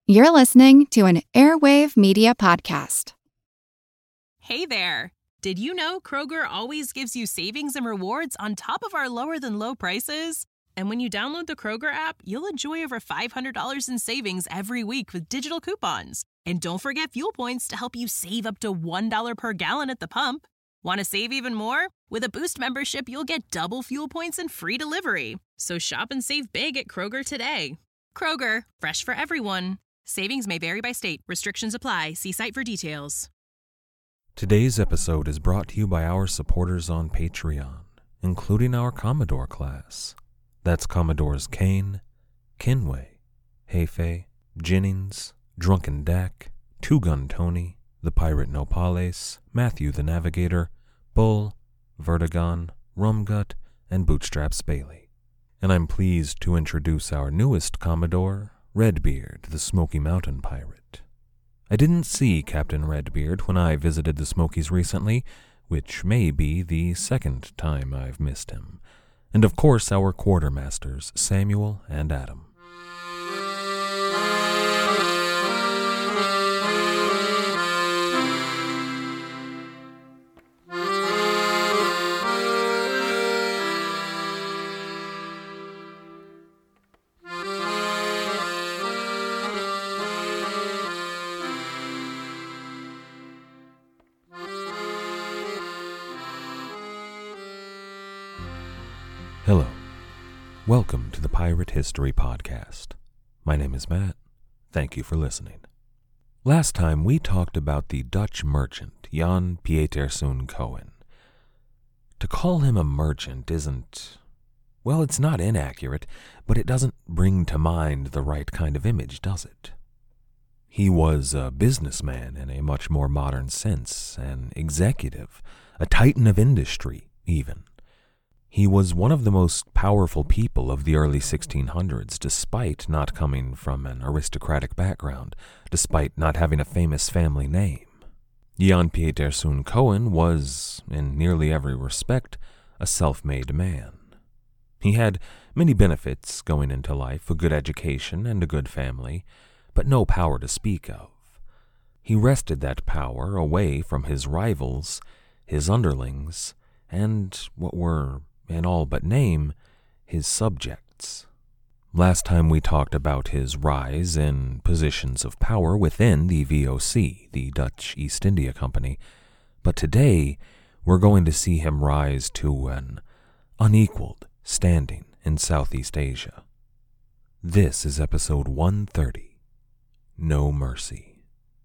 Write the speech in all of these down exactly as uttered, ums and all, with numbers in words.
You're listening to an Airwave Media Podcast. Hey there! Did you know Kroger always gives you savings and rewards on top of our lower-than-low prices? And when you download the Kroger app, you'll enjoy over five hundred dollars in savings every week with digital coupons. And don't forget fuel points to help you save up to one dollar per gallon at the pump. Want to save even more? With a Boost membership, you'll get double fuel points and free delivery. So shop and save big at Kroger today. Kroger, fresh for everyone. Savings may vary by state. Restrictions apply. See site for details. Today's episode is brought to you by our supporters on Patreon, including our Commodore class. That's Commodores Kane, Kinway, Hefe, Jennings, Drunken Dak, Two Gun Tony, The Pirate Nopales, Matthew the Navigator, Bull, Vertigon, Rumgut, and Bootstraps Bailey. And I'm pleased to introduce our newest Commodore, Redbeard, the Smoky Mountain Pirate. I didn't see Captain Redbeard when I visited the Smokies recently, which may be the second time I've missed him. And of course our quartermasters, Samuel and Adam. Hello. Welcome to the Pirate History Podcast. My name is Matt. Thank you for listening. Last time we talked about the Dutch merchant, Jan Pieterszoon Coen. To call him a merchant isn't, well, it's not inaccurate, but it doesn't bring to mind the right kind of image, does it? He was a businessman in a much more modern sense, an executive, a titan of industry, even. He was one of the most powerful people of the early sixteen hundreds, despite not coming from an aristocratic background, despite not having a famous family name. Jan Pieterszoon Coen was, in nearly every respect, a self-made man. He had many benefits going into life, a good education and a good family, but no power to speak of. He wrested that power away from his rivals, his underlings, and what were, in all but name, his subjects. Last time we talked about his rise in positions of power within the V O C, the Dutch East India Company, but today we're going to see him rise to an unequaled standing in Southeast Asia. This is episode one thirty, No Mercy.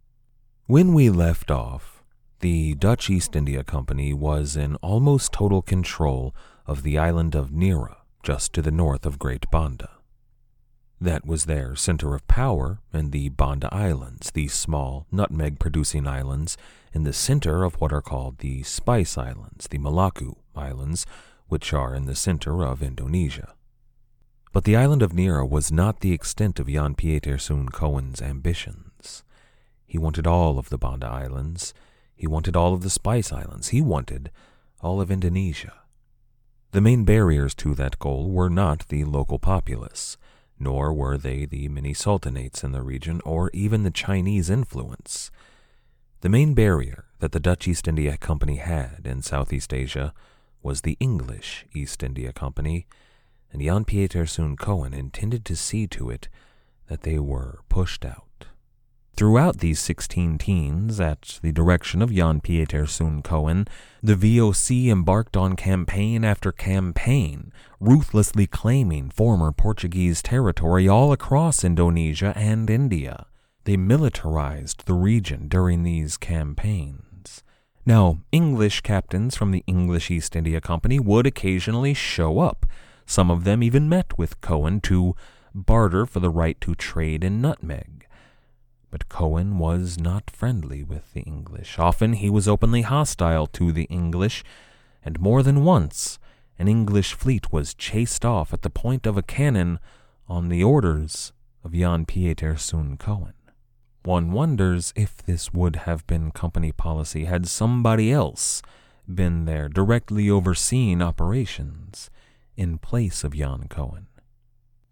When we left off, the Dutch East India Company was in almost total control of the island of Neera, just to the north of Great Banda. That was their center of power in the Banda Islands, the small, nutmeg-producing islands in the center of what are called the Spice Islands, the Molucca Islands, which are in the center of Indonesia. But the island of Neera was not the extent of Jan Pieterszoon Coen's ambitions. He wanted all of the Banda Islands. He wanted all of the Spice Islands. He wanted all of Indonesia. The main barriers to that goal were not the local populace, nor were they the many sultanates in the region or even the Chinese influence. The main barrier that the Dutch East India Company had in Southeast Asia was the English East India Company, and Jan Pieterszoon Coen intended to see to it that they were pushed out. Throughout these sixteen teens, at the direction of Jan Pieterszoon Coen, the V O C embarked on campaign after campaign, ruthlessly claiming former Portuguese territory all across Indonesia and India. They militarized the region during these campaigns. Now, English captains from the English East India Company would occasionally show up. Some of them even met with Coen to barter for the right to trade in nutmeg. But Coen was not friendly with the English. Often he was openly hostile to the English, and more than once an English fleet was chased off at the point of a cannon on the orders of Jan Pieterszoon Coen. One wonders if this would have been company policy had somebody else been there directly overseeing operations in place of Jan Coen.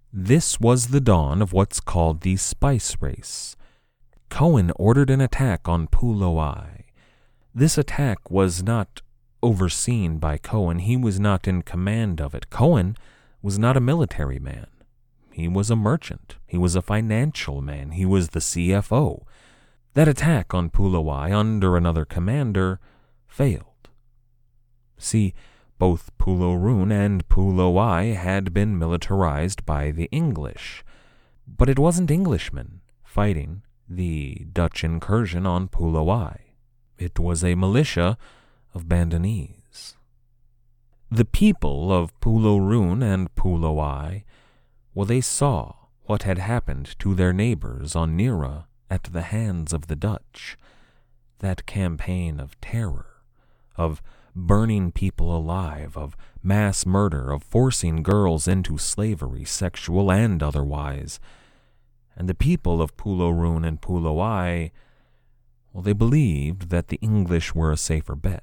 This was the dawn of what's called the Spice Race. Cohen ordered an attack on Pulowai. This attack was not overseen by Cohen. He was not in command of it. Cohen was not a military man. He was a merchant. He was a financial man. He was the C F O. That attack on Pulowai under another commander failed. See, both Pulorun and Pulowai had been militarized by the English, but it wasn't Englishmen fighting the Dutch incursion on Pulowai. It was a militia of Bandanese. The people of Pulorun and Pulowai, well, they saw what had happened to their neighbors on Nera at the hands of the Dutch. That campaign of terror, of burning people alive, of mass murder, of forcing girls into slavery, sexual and otherwise. And the people of Pulorun and Pulowai, well, they believed that the English were a safer bet.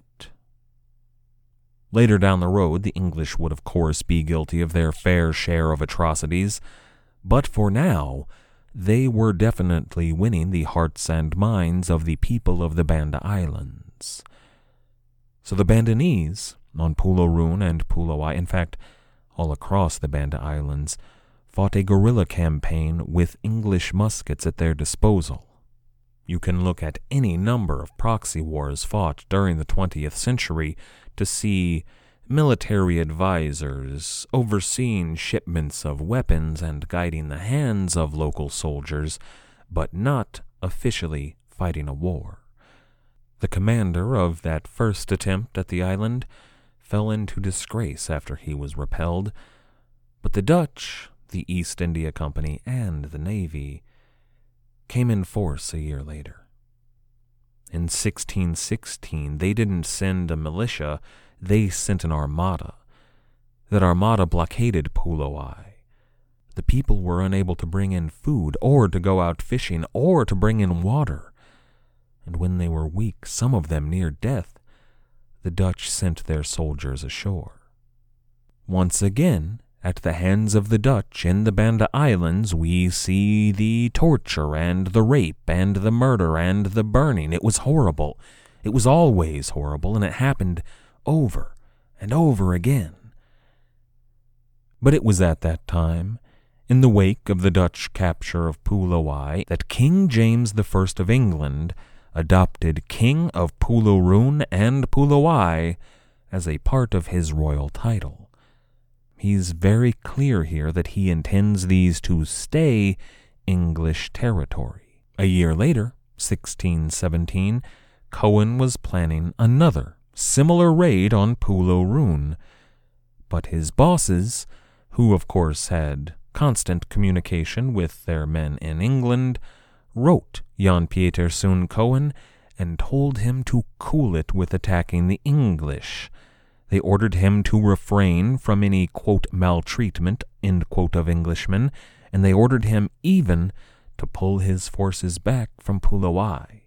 Later down the road, the English would of course be guilty of their fair share of atrocities, but for now, they were definitely winning the hearts and minds of the people of the Banda Islands. So the Bandanese on Pulorun and Pulowai, in fact, all across the Banda Islands, fought a guerrilla campaign with English muskets at their disposal. You can look at any number of proxy wars fought during the twentieth century to see military advisors overseeing shipments of weapons and guiding the hands of local soldiers, but not officially fighting a war. The commander of that first attempt at the island fell into disgrace after he was repelled, but the Dutch, the East India Company, and the Navy came in force a year later. In sixteen sixteen, they didn't send a militia, they sent an armada. That armada blockaded Pulowai. The people were unable to bring in food, or to go out fishing, or to bring in water. And when they were weak, some of them near death, the Dutch sent their soldiers ashore. Once again, at the hands of the Dutch in the Banda Islands, we see the torture and the rape and the murder and the burning. It was horrible. It was always horrible, and it happened over and over again. But it was at that time, in the wake of the Dutch capture of Pulowai, that King James the First of England adopted King of Pulorun and Pulowai as a part of his royal title. He's very clear here that he intends these to stay English territory. A year later, sixteen seventeen, Cohen was planning another similar raid on Pulorun, but his bosses, who of course had constant communication with their men in England, wrote Jan Pieterszoon Cohen and told him to cool it with attacking the English. They ordered him to refrain from any, quote, maltreatment, end quote, of Englishmen, and they ordered him even to pull his forces back from Pulowai.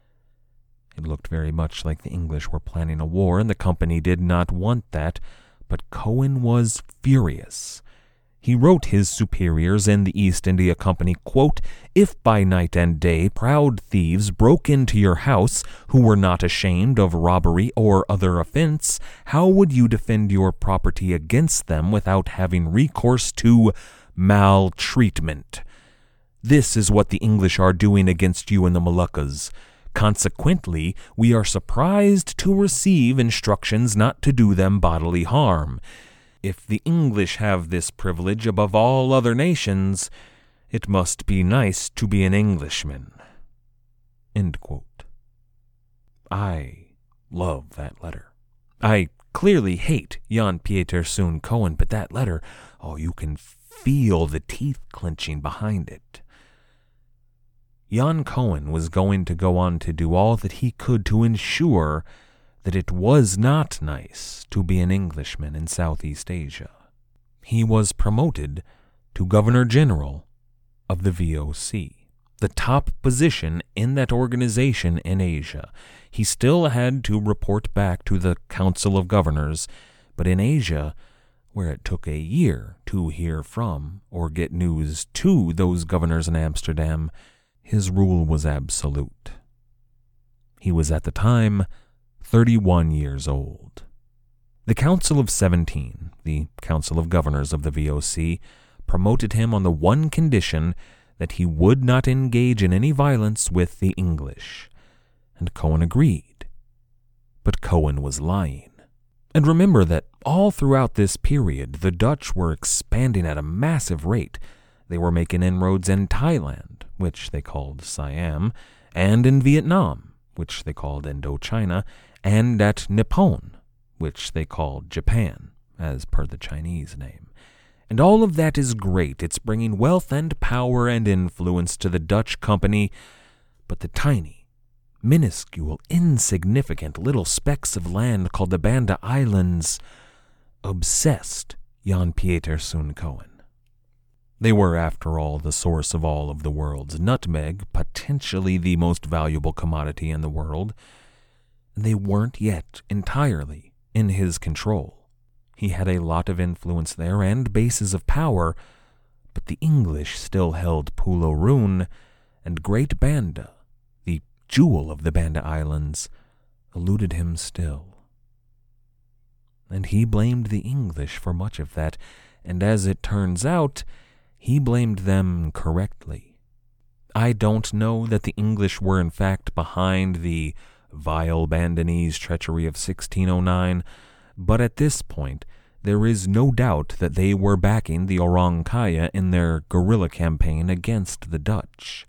It looked very much like the English were planning a war, and the company did not want that, but Cohen was furious. He wrote his superiors in the East India Company, quote, "If by night and day proud thieves broke into your house who were not ashamed of robbery or other offense, how would you defend your property against them without having recourse to maltreatment? This is what the English are doing against you in the Moluccas. Consequently, we are surprised to receive instructions not to do them bodily harm. If the English have this privilege above all other nations, it must be nice to be an Englishman." End quote. I love that letter. I clearly hate Jan Pieterszoon Cohen, but that letter, oh, you can feel the teeth clenching behind it. Jan Cohen was going to go on to do all that he could to ensure that it was not nice to be an Englishman in Southeast Asia. He was promoted to Governor General of the V O C, the top position in that organization in Asia. He still had to report back to the Council of Governors, but in Asia, where it took a year to hear from or get news to those governors in Amsterdam, his rule was absolute. He was at the time thirty-one years old. The Council of Seventeen, the Council of Governors of the V O C, promoted him on the one condition that he would not engage in any violence with the English, and Cohen agreed. But Cohen was lying. And remember that all throughout this period, the Dutch were expanding at a massive rate. They were making inroads in Thailand, which they called Siam, and in Vietnam, which they called Indochina, and at Nippon, which they called Japan, as per the Chinese name. And all of that is great. It's bringing wealth and power and influence to the Dutch company, but the tiny, minuscule, insignificant little specks of land called the Banda Islands obsessed Jan Pieterszoon Cohen. They were, after all, the source of all of the world's nutmeg, potentially the most valuable commodity in the world. They weren't yet entirely in his control. He had a lot of influence there and bases of power, but the English still held Pulo Rune, and Great Banda, the jewel of the Banda Islands, eluded him still. And he blamed the English for much of that, and as it turns out, he blamed them correctly. I don't know that the English were in fact behind the vile Bandanese treachery of sixteen oh nine, but at this point, there is no doubt that they were backing the Orang Kaya in their guerrilla campaign against the Dutch.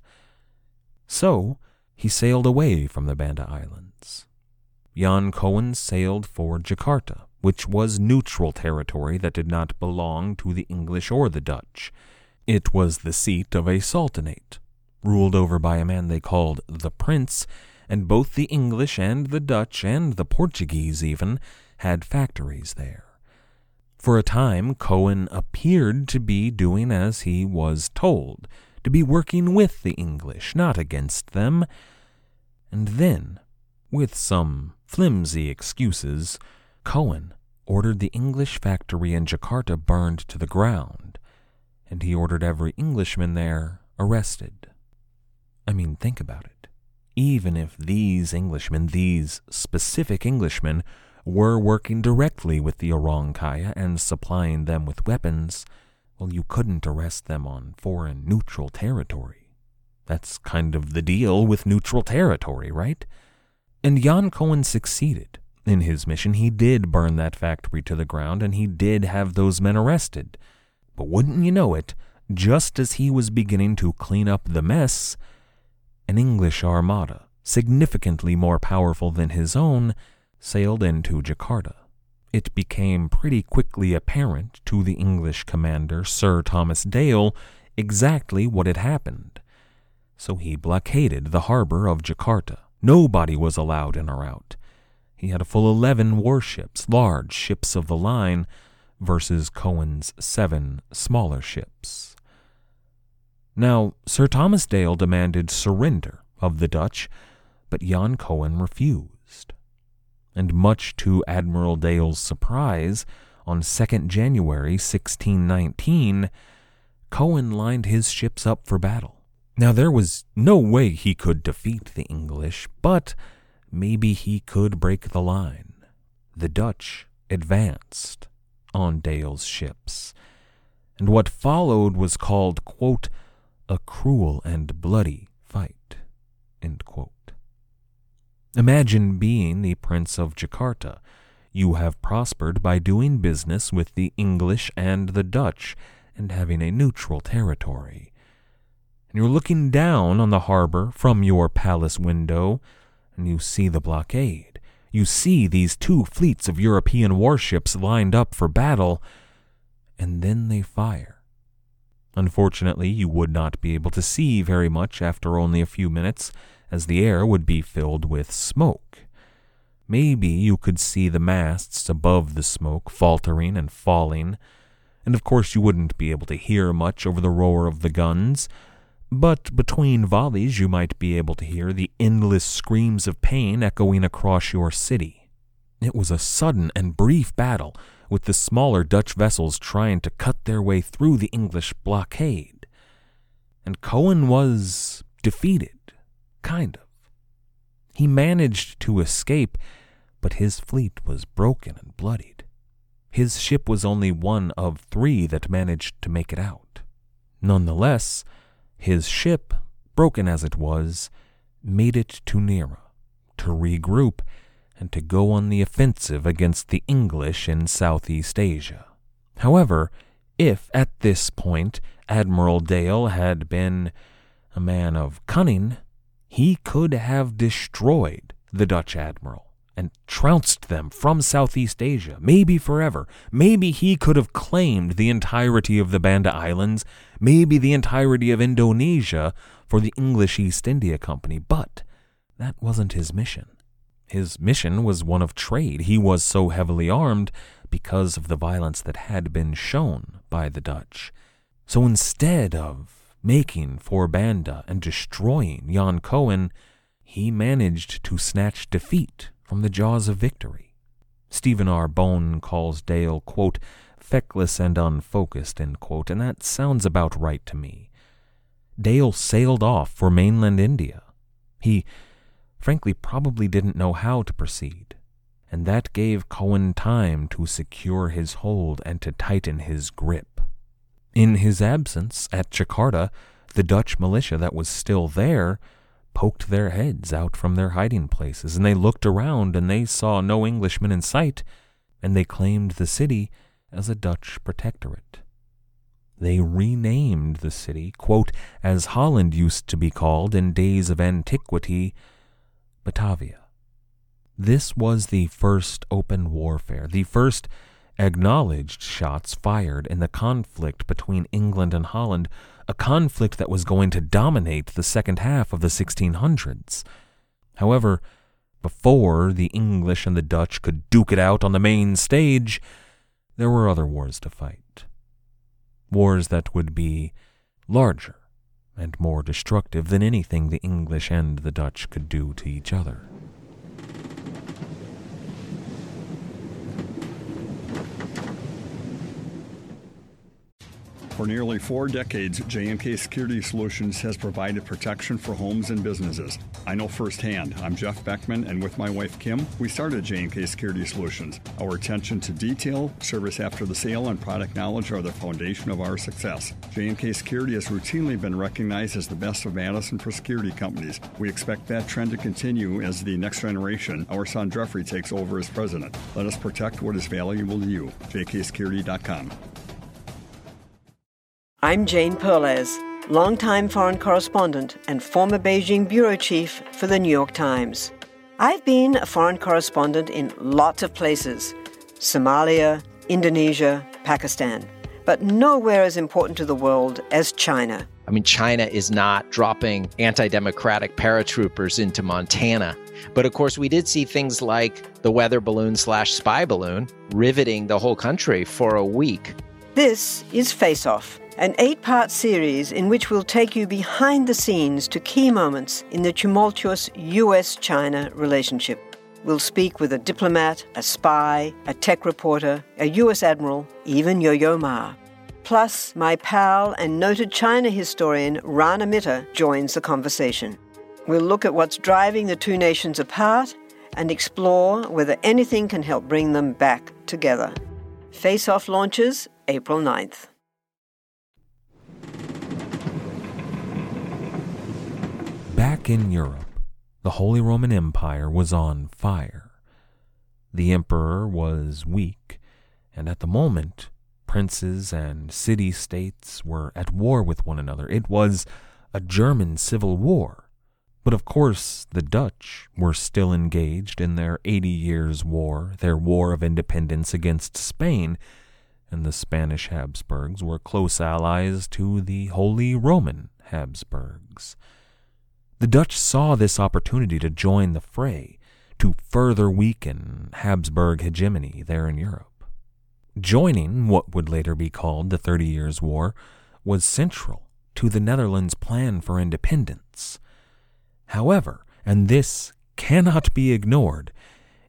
So, he sailed away from the Banda Islands. Jan Cohen sailed for Jakarta, which was neutral territory that did not belong to the English or the Dutch. It was the seat of a sultanate, ruled over by a man they called the Prince, and both the English and the Dutch and the Portuguese even had factories there. For a time, Cohen appeared to be doing as he was told, to be working with the English, not against them. And then, with some flimsy excuses, Cohen ordered the English factory in Jakarta burned to the ground, and he ordered every Englishman there arrested. I mean, think about it. Even if these Englishmen, these specific Englishmen, were working directly with the Orang Kaya and supplying them with weapons, well, you couldn't arrest them on foreign neutral territory. That's kind of the deal with neutral territory, right? And Jan Cohen succeeded in his mission. He did burn that factory to the ground, and he did have those men arrested. But wouldn't you know it, just as he was beginning to clean up the mess, an English armada, significantly more powerful than his own, sailed into Jakarta. It became pretty quickly apparent to the English commander, Sir Thomas Dale, exactly what had happened. So he blockaded the harbor of Jakarta. Nobody was allowed in or out. He had a full eleven warships, large ships of the line, versus Cohen's seven smaller ships. Now, Sir Thomas Dale demanded surrender of the Dutch, but Jan Cohen refused. And much to Admiral Dale's surprise, on the second of January sixteen nineteen, Cohen lined his ships up for battle. Now, there was no way he could defeat the English, but maybe he could break the line. The Dutch advanced on Dale's ships, and what followed was called, quote, a cruel and bloody fight, end quote. Imagine being the Prince of Jakarta. You have prospered by doing business with the English and the Dutch and having a neutral territory. And you're looking down on the harbor from your palace window, and you see the blockade. You see these two fleets of European warships lined up for battle, and then they fire. Unfortunately, you would not be able to see very much after only a few minutes, as the air would be filled with smoke. Maybe you could see the masts above the smoke faltering and falling, and of course you wouldn't be able to hear much over the roar of the guns, but between volleys you might be able to hear the endless screams of pain echoing across your city. It was a sudden and brief battle, with the smaller Dutch vessels trying to cut their way through the English blockade. And Cohen was defeated, kind of. He managed to escape, but his fleet was broken and bloodied. His ship was only one of three that managed to make it out. Nonetheless, his ship, broken as it was, made it to Nera, to regroup and to go on the offensive against the English in Southeast Asia. However, if at this point Admiral Dale had been a man of cunning, he could have destroyed the Dutch admiral and trounced them from Southeast Asia, maybe forever. Maybe he could have claimed the entirety of the Banda Islands, maybe the entirety of Indonesia for the English East India Company, but that wasn't his mission. His mission was one of trade. He was so heavily armed because of the violence that had been shown by the Dutch. So instead of making for Banda and destroying Jan Cohen, he managed to snatch defeat from the jaws of victory. Stephen R. Bone calls Dale, quote, feckless and unfocused, end quote, and that sounds about right to me. Dale sailed off for mainland India. He, frankly, probably didn't know how to proceed, and that gave Cohen time to secure his hold and to tighten his grip. In his absence at Jakarta, the Dutch militia that was still there poked their heads out from their hiding places, and they looked around and they saw no Englishmen in sight, and they claimed the city as a Dutch protectorate. They renamed the city, quote, as Holland used to be called in days of antiquity, Batavia. This was the first open warfare, the first acknowledged shots fired in the conflict between England and Holland, a conflict that was going to dominate the second half of the sixteen hundreds. However, before the English and the Dutch could duke it out on the main stage, there were other wars to fight. Wars that would be larger and more destructive than anything the English and the Dutch could do to each other. For nearly four decades, J and K Security Solutions has provided protection for homes and businesses. I know firsthand. I'm Jeff Beckman, and with my wife Kim, we started J and K Security Solutions. Our attention to detail, service after the sale, and product knowledge are the foundation of our success. J and K Security has routinely been recognized as the best of Madison for security companies. We expect that trend to continue as the next generation, our son Jeffrey, takes over as president. Let us protect what is valuable to you. J K security dot com. I'm Jane Perlez, longtime foreign correspondent and former Beijing bureau chief for the New York Times. I've been a foreign correspondent in lots of places, Somalia, Indonesia, Pakistan, but nowhere as important to the world as China. I mean, China is not dropping anti-democratic paratroopers into Montana. But of course, we did see things like the weather balloon slash spy balloon riveting the whole country for a week. This is Face Off, an eight-part series in which we'll take you behind the scenes to key moments in the tumultuous U S China relationship. We'll speak with a diplomat, a spy, a tech reporter, a U S admiral, even Yo-Yo Ma. Plus, my pal and noted China historian Rana Mitter joins the conversation. We'll look at what's driving the two nations apart and explore whether anything can help bring them back together. Face Off launches April ninth. Back in Europe, the Holy Roman Empire was on fire. The emperor was weak, and at the moment, princes and city-states were at war with one another. It was a German civil war. But of course, the Dutch were still engaged in their Eighty Years' War, their war of independence against Spain, and the Spanish Habsburgs were close allies to the Holy Roman Habsburgs. The Dutch saw this opportunity to join the fray, to further weaken Habsburg hegemony there in Europe. Joining what would later be called the Thirty Years' War was central to the Netherlands' plan for independence. However, and this cannot be ignored,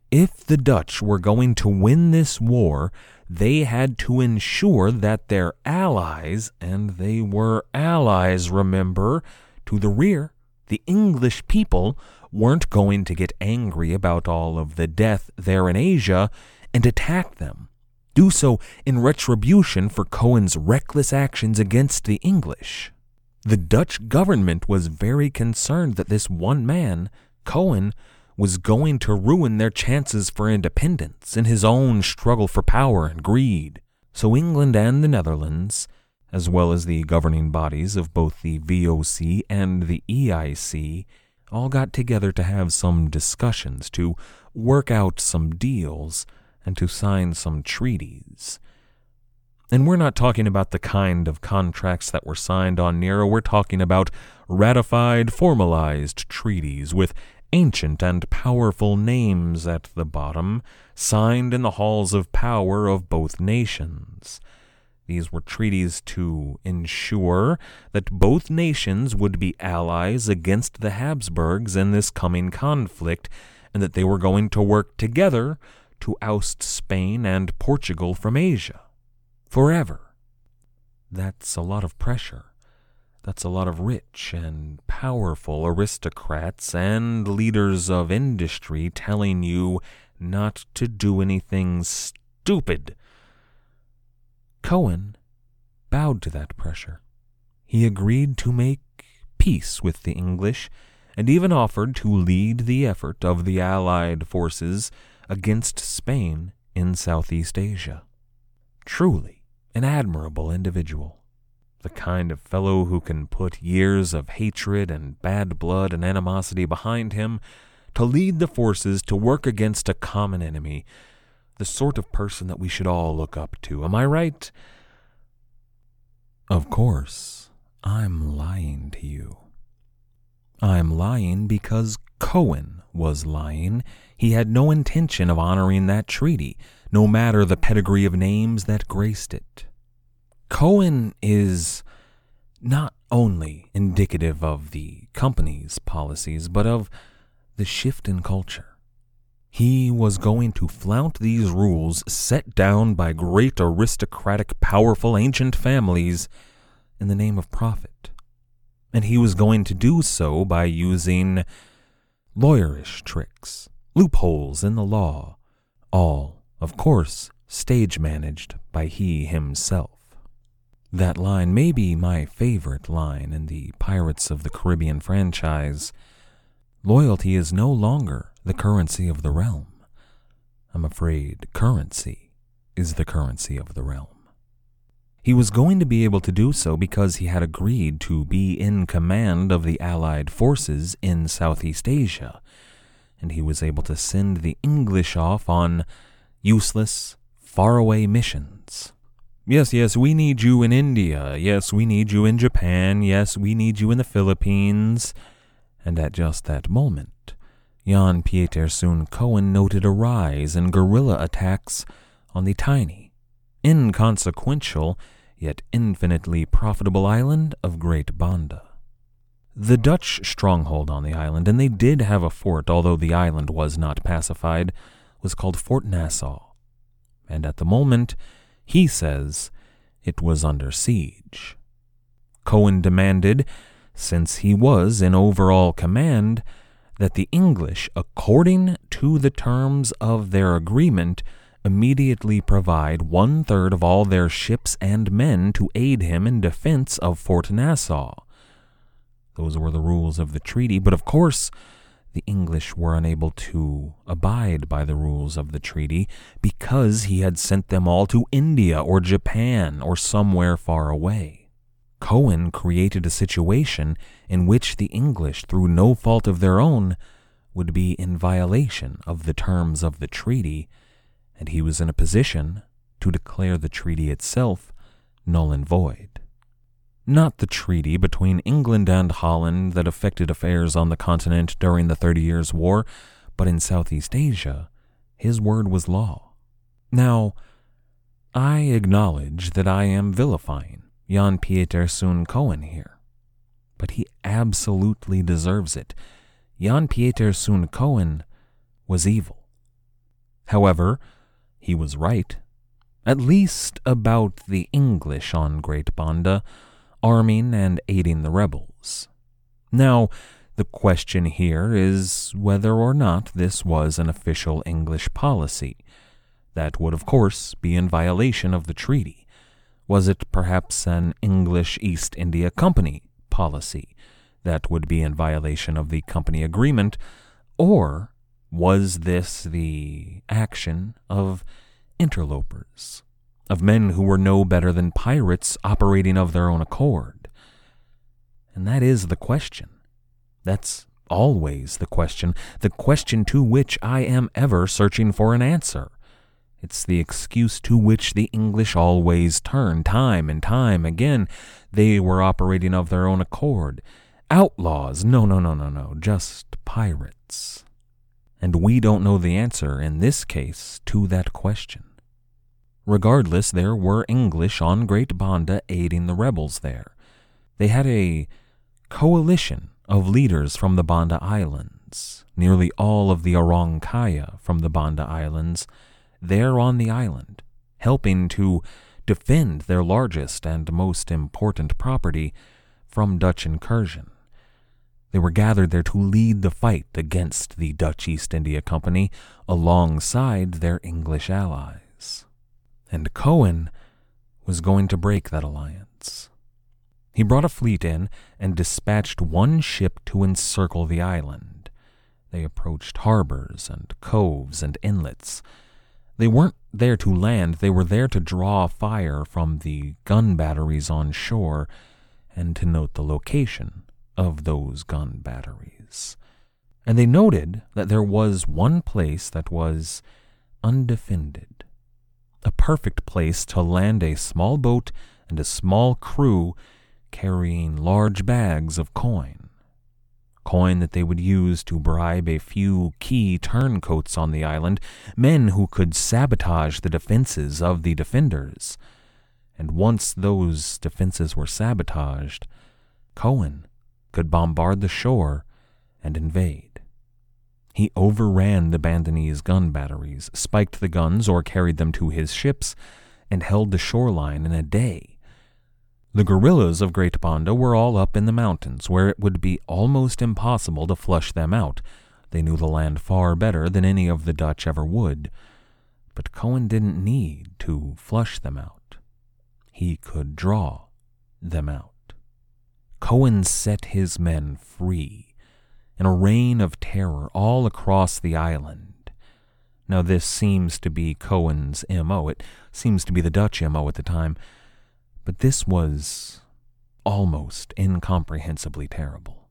If the Dutch were going to win this war, they had to ensure that their allies, and they were allies, remember, to the rear, the English people, weren't going to get angry about all of the death there in Asia and attack them, do so in retribution for Cohen's reckless actions against the English. The Dutch government was very concerned that this one man, Cohen, was going to ruin their chances for independence in his own struggle for power and greed. So England and the Netherlands, as well as the governing bodies of both the V O C and the E I C, all got together to have some discussions, to work out some deals, and to sign some treaties. And we're not talking about the kind of contracts that were signed on Nero. We're talking about ratified, formalized treaties with ancient and powerful names at the bottom, signed in the halls of power of both nations. These were treaties to ensure that both nations would be allies against the Habsburgs in this coming conflict, and that they were going to work together to oust Spain and Portugal from Asia. Forever. That's a lot of pressure. That's a lot of rich and powerful aristocrats and leaders of industry telling you not to do anything stupid. Cohen bowed to that pressure. He agreed to make peace with the English and even offered to lead the effort of the Allied forces against Spain in Southeast Asia. Truly an admirable individual. The kind of fellow who can put years of hatred and bad blood and animosity behind him to lead the forces to work against a common enemy. The sort of person that we should all look up to. Am I right? Of course, I'm lying to you. I'm lying because Cohen was lying. He had no intention of honoring that treaty, no matter the pedigree of names that graced it. Cohen is not only indicative of the company's policies, but of the shift in culture. He was going to flout these rules set down by great aristocratic, powerful, ancient families in the name of profit. And he was going to do so by using lawyerish tricks, loopholes in the law, all, of course, stage-managed by he himself. That line may be my favorite line in the Pirates of the Caribbean franchise. Loyalty is no longer the currency of the realm. I'm afraid currency is the currency of the realm. He was going to be able to do so because he had agreed to be in command of the Allied forces in Southeast Asia, and he was able to send the English off on useless, faraway missions. Yes, yes, we need you in India. Yes, we need you in Japan. Yes, we need you in the Philippines. And at just that moment, Jan Pieterszoon Cohen noted a rise in guerrilla attacks on the tiny, inconsequential, yet infinitely profitable island of Great Banda. The Dutch stronghold on the island, and they did have a fort, although the island was not pacified, was called Fort Nassau. And at the moment, he says, it was under siege. Cohen demanded, since he was in overall command, that the English, according to the terms of their agreement, immediately provide one-third of all their ships and men to aid him in defense of Fort Nassau. Those were the rules of the treaty, but of course, the English were unable to abide by the rules of the treaty because he had sent them all to India or Japan or somewhere far away. Cohen created a situation in which the English, through no fault of their own, would be in violation of the terms of the treaty, and he was in a position to declare the treaty itself null and void. Not the treaty between England and Holland that affected affairs on the continent during the Thirty Years' War, but in Southeast Asia, his word was law. Now, I acknowledge that I am vilifying Jan Pieterszoon Cohen here, but he absolutely deserves it. Jan Pieterszoon Cohen was evil. However, he was right, at least about the English on Great Banda, arming and aiding the rebels. Now, the question here is whether or not this was an official English policy. That would, of course, be in violation of the treaty. Was it perhaps an English East India Company policy? That would be in violation of the company agreement. Or was this the action of interlopers, of men who were no better than pirates operating of their own accord? And that is the question. That's always the question, the question to which I am ever searching for an answer. It's the excuse to which the English always turn, time and time again. They were operating of their own accord. Outlaws, no, no, no, no, no, just pirates. And we don't know the answer, in this case, to that question. Regardless, there were English on Great Banda aiding the rebels there. They had a coalition of leaders from the Banda Islands, nearly all of the Orang Kaya from the Banda Islands, there on the island, helping to defend their largest and most important property from Dutch incursion. They were gathered there to lead the fight against the Dutch East India Company alongside their English allies. And Cohen was going to break that alliance. He brought a fleet in and dispatched one ship to encircle the island. They approached harbors and coves and inlets. They weren't there to land, they were there to draw fire from the gun batteries on shore and to note the location of those gun batteries. And they noted that there was one place that was undefended, a perfect place to land a small boat and a small crew carrying large bags of coin. Coin that they would use to bribe a few key turncoats on the island, men who could sabotage the defenses of the defenders. And once those defenses were sabotaged, Cohen could bombard the shore and invade. He overran the Bandanese gun batteries, spiked the guns or carried them to his ships, and held the shoreline in a day. The guerrillas of Great Banda were all up in the mountains, where it would be almost impossible to flush them out. They knew the land far better than any of the Dutch ever would. But Cohen didn't need to flush them out. He could draw them out. Cohen set his men free in a reign of terror all across the island. Now this seems to be Cohen's M O. It seems to be the Dutch M O at the time. But this was almost incomprehensibly terrible.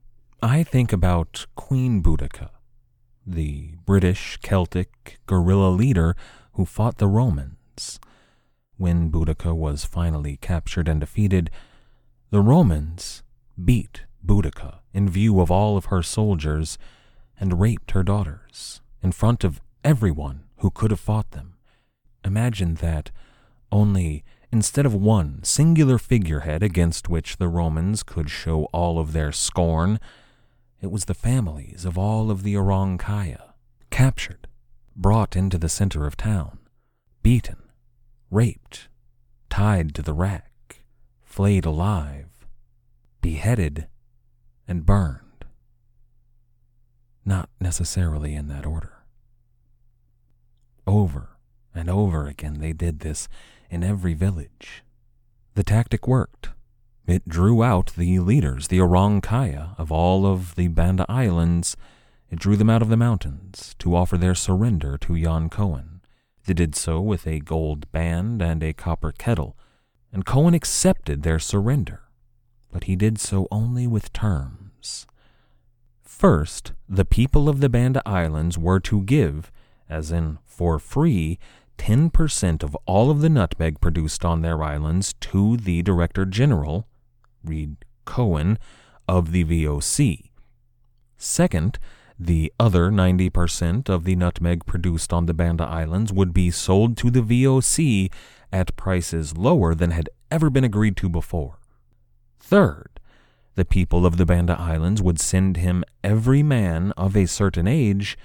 I think about Queen Boudica, the British Celtic guerrilla leader who fought the Romans. When Boudica was finally captured and defeated, the Romans beat Boudica in view of all of her soldiers and raped her daughters in front of everyone who could have fought them. Imagine that, only instead of one singular figurehead against which the Romans could show all of their scorn, it was the families of all of the Orang Kaya, captured, brought into the center of town, beaten, raped, tied to the rack, flayed alive, beheaded, and burned. Not necessarily in that order. Over and over again they did this in every village. The tactic worked. It drew out the leaders, the Orang Kaya of all of the Banda Islands. It drew them out of the mountains to offer their surrender to Jan Cohen. They did so with a gold band and a copper kettle, and Cohen accepted their surrender, but he did so only with terms. First, the people of the Banda Islands were to give, as in for free, ten percent of all of the nutmeg produced on their islands to the Director General, read Cohen, of the V O C. Second, the other ninety percent of the nutmeg produced on the Banda Islands would be sold to the V O C at prices lower than had ever been agreed to before. Third, the people of the Banda Islands would send him every man of a certain age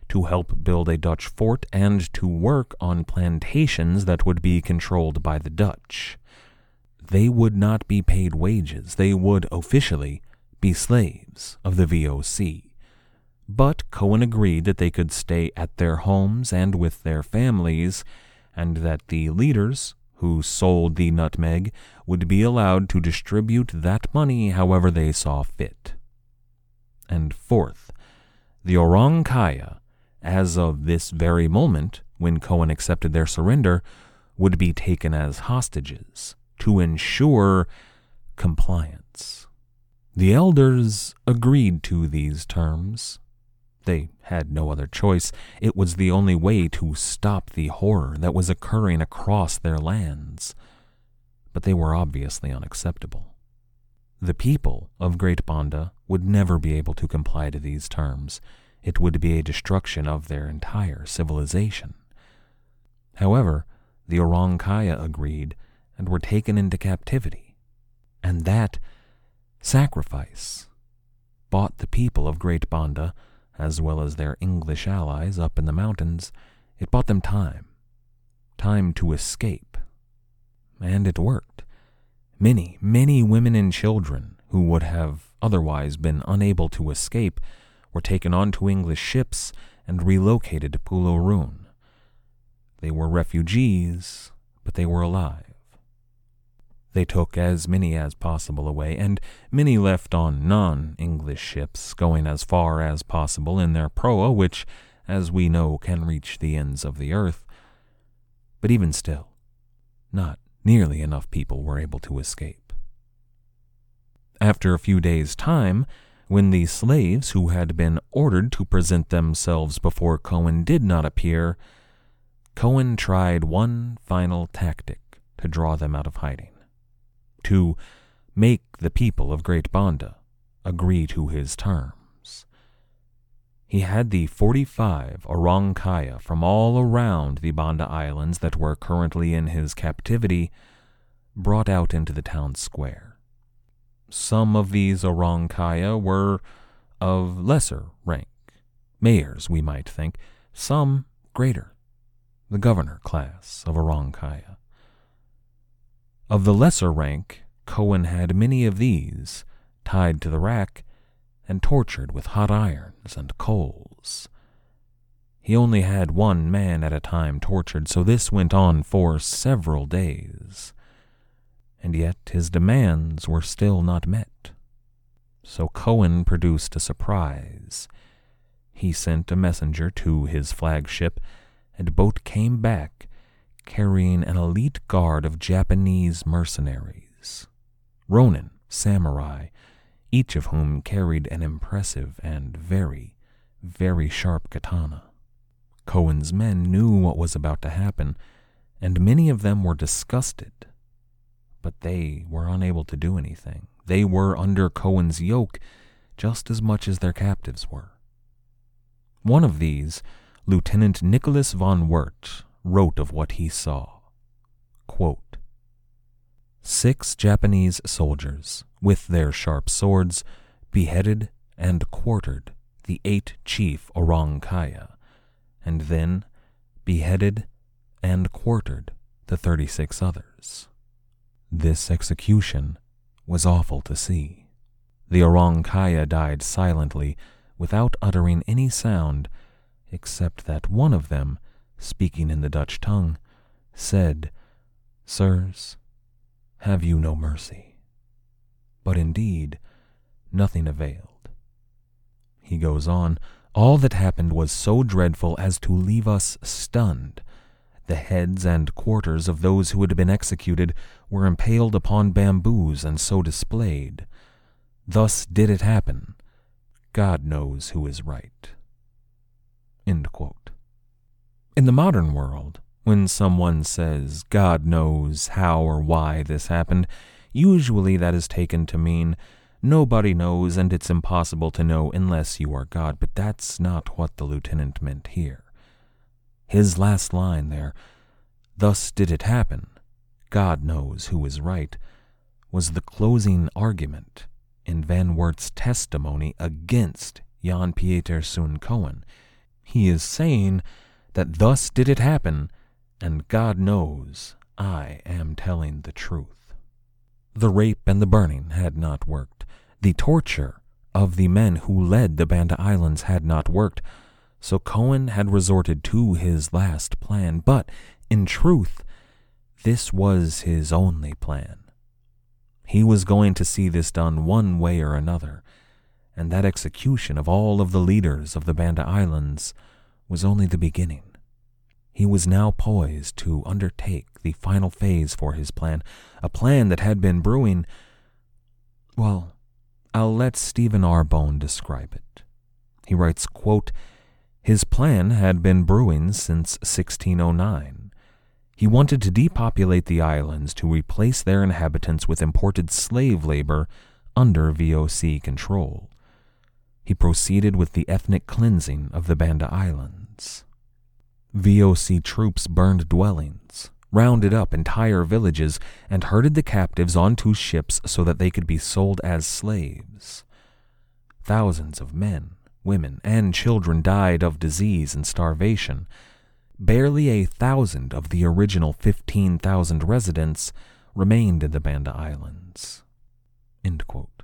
to help build a Dutch fort and to work on plantations that would be controlled by the Dutch. They would not be paid wages. They would officially be slaves of the V O C. But Cohen agreed that they could stay at their homes and with their families, and that the leaders who sold the nutmeg would be allowed to distribute that money however they saw fit. And fourth, the Orang Kaya, as of this very moment, when Cohen accepted their surrender, would be taken as hostages to ensure compliance. The elders agreed to these terms. They had no other choice. It was the only way to stop the horror that was occurring across their lands. But they were obviously unacceptable. The people of Great Banda would never be able to comply to these terms. It would be a destruction of their entire civilization. However, the Orang Kaya agreed and were taken into captivity. And that sacrifice bought the people of Great Banda, as well as their English allies up in the mountains, it bought them time. Time to escape. And it worked. Many, many women and children who would have otherwise been unable to escape were taken onto English ships and relocated to Pulo Rune. They were refugees, but they were alive. They took as many as possible away, and many left on non-English ships, going as far as possible in their proa, which, as we know, can reach the ends of the earth. But even still, not nearly enough people were able to escape. After a few days' time, when the slaves who had been ordered to present themselves before Cohen did not appear, Cohen tried one final tactic to draw them out of hiding. To make the people of Great Banda agree to his terms. He had the forty-five Orang Kaya from all around the Banda Islands that were currently in his captivity brought out into the town square. Some of these Orang Kaya were of lesser rank, mayors, we might think, some greater, the governor class of Orang Kaya. Of the lesser rank, Cohen had many of these tied to the rack and tortured with hot irons and coals. He only had one man at a time tortured, so this went on for several days. And yet his demands were still not met. So Cohen produced a surprise. He sent a messenger to his flagship, and a boat came back carrying an elite guard of Japanese mercenaries, Ronin, samurai, each of whom carried an impressive and very, very sharp katana. Cohen's men knew what was about to happen, and many of them were disgusted. But they were unable to do anything. They were under Cohen's yoke just as much as their captives were. One of these, Lieutenant Nicholas von Wert, wrote of what he saw. Quote, Six Japanese soldiers, with their sharp swords, beheaded and quartered the eight chief Orang Kaya, and then beheaded and quartered the thirty-six others. This execution was awful to see. The Orang Kaya died silently, without uttering any sound, except that one of them, speaking in the Dutch tongue, said, Sirs, have you no mercy? But indeed, nothing availed. He goes on, all that happened was so dreadful as to leave us stunned. The heads and quarters of those who had been executed were impaled upon bamboos and so displayed. Thus did it happen. God knows who is right. End quote. In the modern world, when someone says God knows how or why this happened, usually that is taken to mean nobody knows and it's impossible to know unless you are God, but that's not what the lieutenant meant here. His last line there, thus did it happen, God knows who is right, was the closing argument in Van Wert's testimony against Jan Pieter Soen Cohen. He is saying that thus did it happen, and God knows I am telling the truth. The rape and the burning had not worked. The torture of the men who led the Banda Islands had not worked, so Cohen had resorted to his last plan. But, in truth, this was his only plan. He was going to see this done one way or another, and that execution of all of the leaders of the Banda Islands was only the beginning. He was now poised to undertake the final phase for his plan, a plan that had been brewing. Well, I'll let Stephen R. Bone describe it. He writes, quote, "His plan had been brewing since sixteen oh nine. He wanted to depopulate the islands to replace their inhabitants with imported slave labor under V O C control. He proceeded with the ethnic cleansing of the Banda Islands. V O C troops burned dwellings, rounded up entire villages, and herded the captives onto ships so that they could be sold as slaves. Thousands of men, women, and children died of disease and starvation. Barely a thousand of the original fifteen thousand residents remained in the Banda Islands." End quote.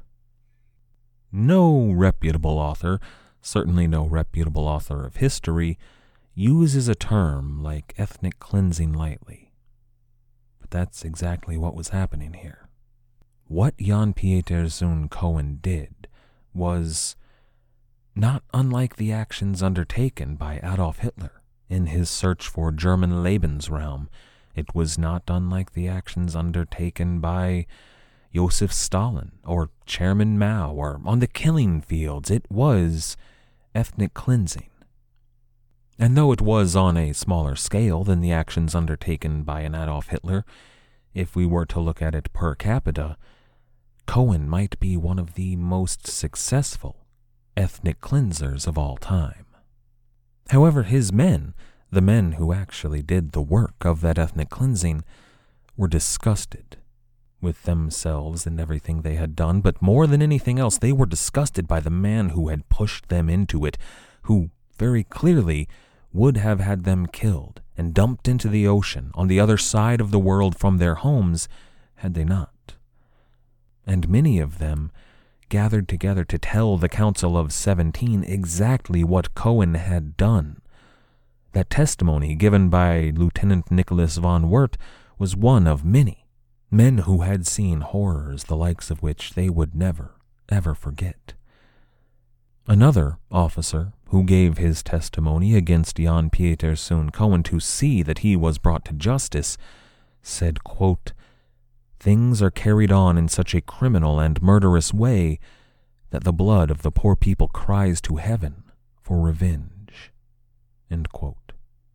No reputable author, certainly no reputable author of history, uses a term like ethnic cleansing lightly. But that's exactly what was happening here. What Jan Pieterszoon Cohen did was not unlike the actions undertaken by Adolf Hitler in his search for German Lebensraum. It was not unlike the actions undertaken by Joseph Stalin or Chairman Mao or on the killing fields. It was ethnic cleansing. And though it was on a smaller scale than the actions undertaken by an Adolf Hitler, if we were to look at it per capita, Cohen might be one of the most successful ethnic cleansers of all time. However, his men, the men who actually did the work of that ethnic cleansing, were disgusted with themselves and everything they had done, but more than anything else, they were disgusted by the man who had pushed them into it, who very clearly would have had them killed and dumped into the ocean on the other side of the world from their homes had they not. And many of them gathered together to tell the Council of Seventeen exactly what Cohen had done. That testimony given by Lieutenant Nicholas von Wert was one of many, men who had seen horrors the likes of which they would never, ever forget. Another officer who gave his testimony against Jan Pieterszoon Cohen to see that he was brought to justice said, quote, "Things are carried on in such a criminal and murderous way that the blood of the poor people cries to heaven for revenge." End quote.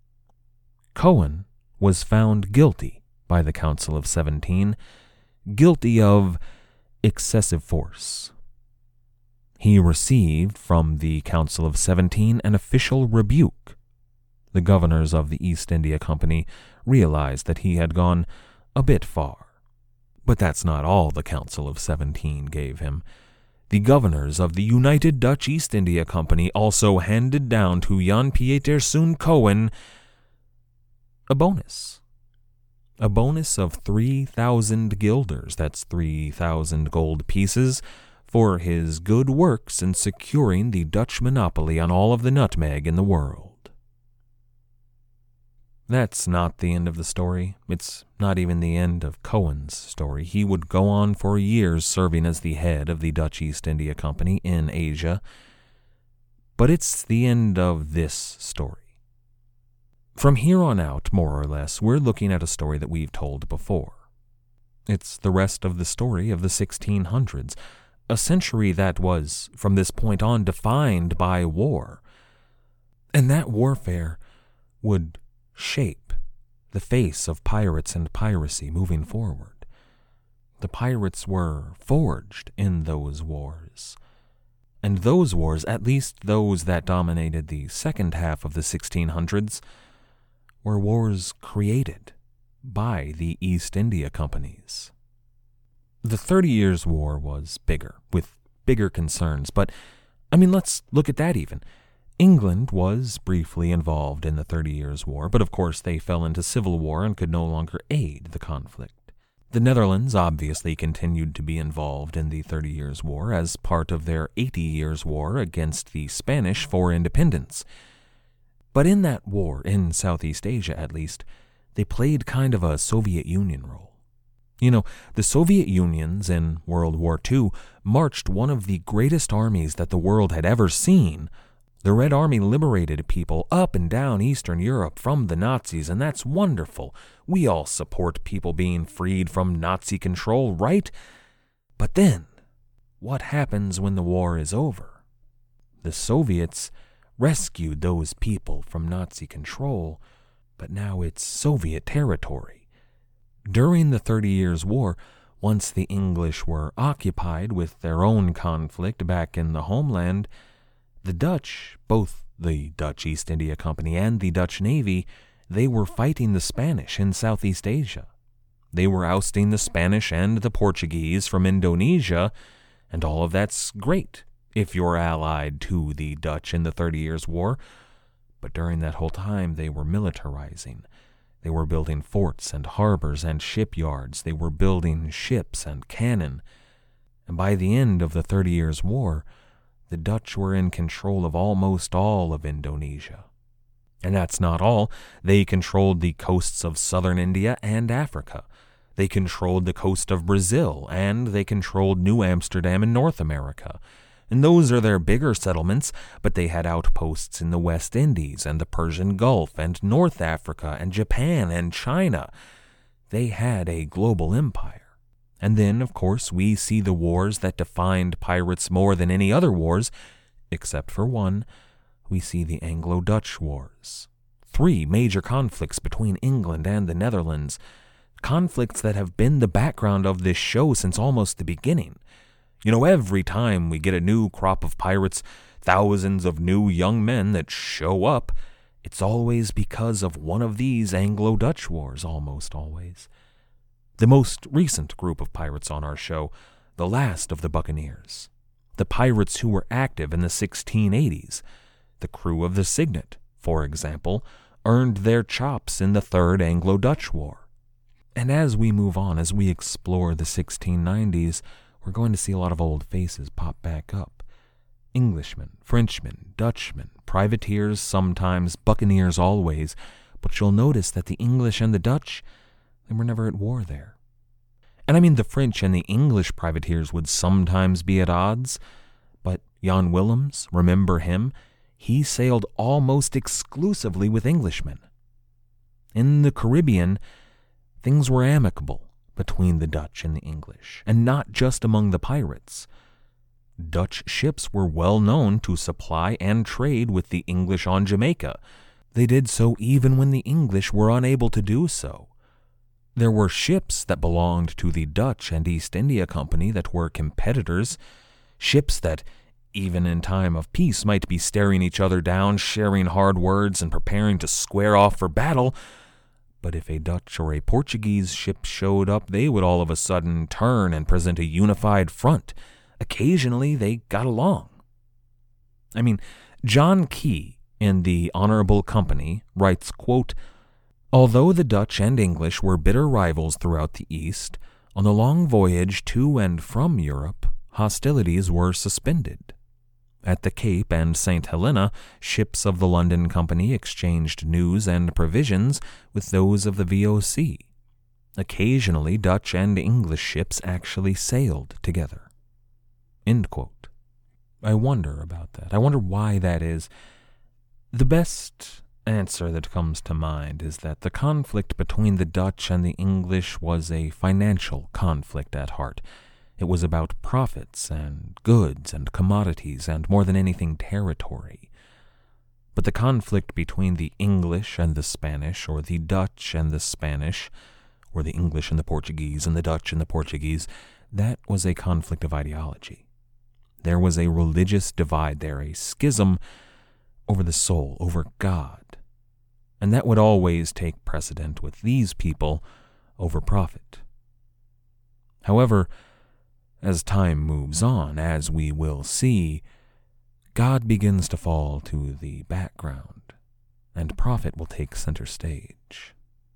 Cohen was found guilty by the Council of Seventeen, guilty of excessive force. He received from the Council of Seventeen an official rebuke. The governors of the East India Company realized that he had gone a bit far. But that's not all the Council of Seventeen gave him. The governors of the United Dutch East India Company also handed down to Jan Pieterszoon Cohen a bonus. A bonus of three thousand guilders, that's three thousand gold pieces, for his good works in securing the Dutch monopoly on all of the nutmeg in the world. That's not the end of the story. It's not even the end of Cohen's story. He would go on for years serving as the head of the Dutch East India Company in Asia. But it's the end of this story. From here on out, more or less, we're looking at a story that we've told before. It's the rest of the story of the sixteen hundreds, a century that was, from this point on, defined by war. And that warfare would shape the face of pirates and piracy moving forward. The pirates were forged in those wars. And those wars, at least those that dominated the second half of the sixteen hundreds, were wars created by the East India Companies. The Thirty Years' War was bigger, with bigger concerns, but, I mean, let's look at that even. England was briefly involved in the Thirty Years' War, but of course they fell into civil war and could no longer aid the conflict. The Netherlands obviously continued to be involved in the Thirty Years' War as part of their Eighty Years' War against the Spanish for independence. But in that war, in Southeast Asia at least, they played kind of a Soviet Union role. You know, the Soviet Unions in World War Two marched one of the greatest armies that the world had ever seen. The Red Army liberated people up and down Eastern Europe from the Nazis, and that's wonderful. We all support people being freed from Nazi control, right? But then, what happens when the war is over? The Soviets rescued those people from Nazi control, but now it's Soviet territory. During the Thirty Years' War, once the English were occupied with their own conflict back in the homeland, the Dutch, both the Dutch East India Company and the Dutch Navy, they were fighting the Spanish in Southeast Asia. They were ousting the Spanish and the Portuguese from Indonesia, and all of that's great if you're allied to the Dutch in the Thirty Years' War. But during that whole time, they were militarizing. They were building forts and harbors and shipyards. They were building ships and cannon. And by the end of the Thirty Years' War, the Dutch were in control of almost all of Indonesia. And that's not all. They controlled the coasts of southern India and Africa. They controlled the coast of Brazil, and they controlled New Amsterdam in North America. And those are their bigger settlements, but they had outposts in the West Indies and the Persian Gulf and North Africa and Japan and China. They had a global empire. And then, of course, we see the wars that defined pirates more than any other wars, except for one. We see the Anglo-Dutch Wars. Three major conflicts between England and the Netherlands. Conflicts that have been the background of this show since almost the beginning. You know, every time we get a new crop of pirates, thousands of new young men that show up, it's always because of one of these Anglo-Dutch Wars, almost always. The most recent group of pirates on our show, the last of the Buccaneers. The pirates who were active in the sixteen eighties. The crew of the Signet, for example, earned their chops in the Third Anglo-Dutch War. And as we move on, as we explore the sixteen nineties, we're going to see a lot of old faces pop back up. Englishmen, Frenchmen, Dutchmen, privateers sometimes, buccaneers always, but you'll notice that the English and the Dutch, they were never at war there. And I mean, the French and the English privateers would sometimes be at odds, but Jan Willems, remember him? He sailed almost exclusively with Englishmen. In the Caribbean, things were amicable between the Dutch and the English, and not just among the pirates. Dutch ships were well known to supply and trade with the English on Jamaica. They did so even when the English were unable to do so. There were ships that belonged to the Dutch and East India Company that were competitors, ships that, even in time of peace, might be staring each other down, sharing hard words, and preparing to square off for battle. But if a Dutch or a Portuguese ship showed up, they would all of a sudden turn and present a unified front. Occasionally, they got along. I mean, John Key, in The Honorable Company, writes, quote, "Although the Dutch and English were bitter rivals throughout the East, on the long voyage to and from Europe, hostilities were suspended. At the Cape and Saint Helena, ships of the London Company exchanged news and provisions with those of the V O C. Occasionally, Dutch and English ships actually sailed together." End quote. I wonder about that. I wonder why that is. The best answer that comes to mind is that the conflict between the Dutch and the English was a financial conflict at heart. It was about profits and goods and commodities and, more than anything, territory. But the conflict between the English and the Spanish, or the Dutch and the Spanish, or the English and the Portuguese and the Dutch and the Portuguese, that was a conflict of ideology. There was a religious divide there, a schism over the soul, over God. And that would always take precedent with these people over profit. However, as time moves on, as we will see, God begins to fall to the background, and profit will take center stage.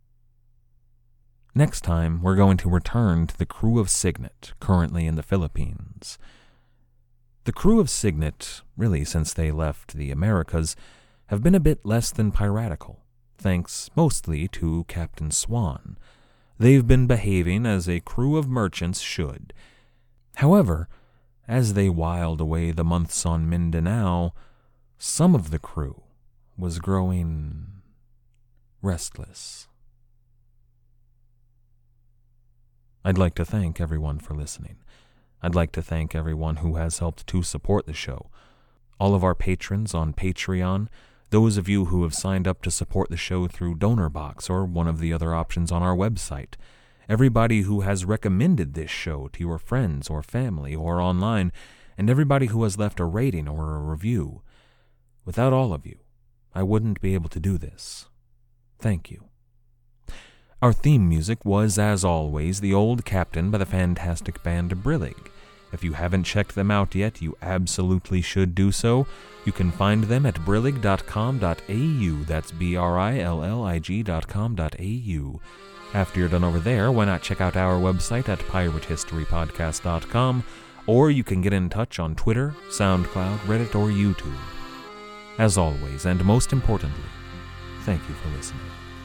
Next time, we're going to return to the crew of Signet, currently in the Philippines. The crew of Signet, really since they left the Americas, have been a bit less than piratical, thanks mostly to Captain Swan. They've been behaving as a crew of merchants should. However, as they whiled away the months on Mindanao, some of the crew was growing restless. I'd like to thank everyone for listening. I'd like to thank everyone who has helped to support the show. All of our patrons on Patreon, those of you who have signed up to support the show through DonorBox or one of the other options on our website, everybody who has recommended this show to your friends or family or online, and everybody who has left a rating or a review. Without all of you, I wouldn't be able to do this. Thank you. Our theme music was, as always, The Old Captain by the fantastic band Brillig. If you haven't checked them out yet, you absolutely should do so. You can find them at brillig dot com dot a u. That's B R I L L I G dot com dot A U. After you're done over there, why not check out our website at pirate history podcast dot com, or you can get in touch on Twitter, SoundCloud, Reddit, or YouTube. As always, and most importantly, thank you for listening.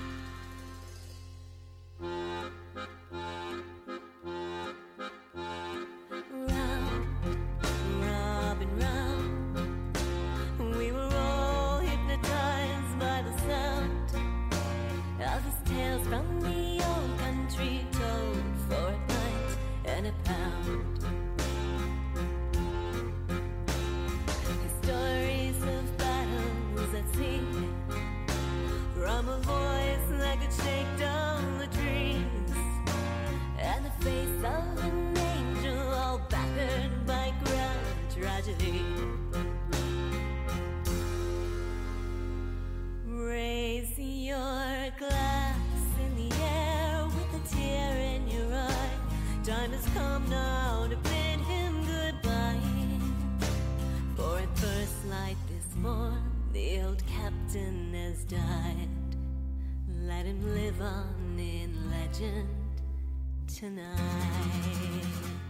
Raise your glass in the air with a tear in your eye. Time has come now to bid him goodbye. For at first light this morn, the old captain has died. Let him live on in legend tonight.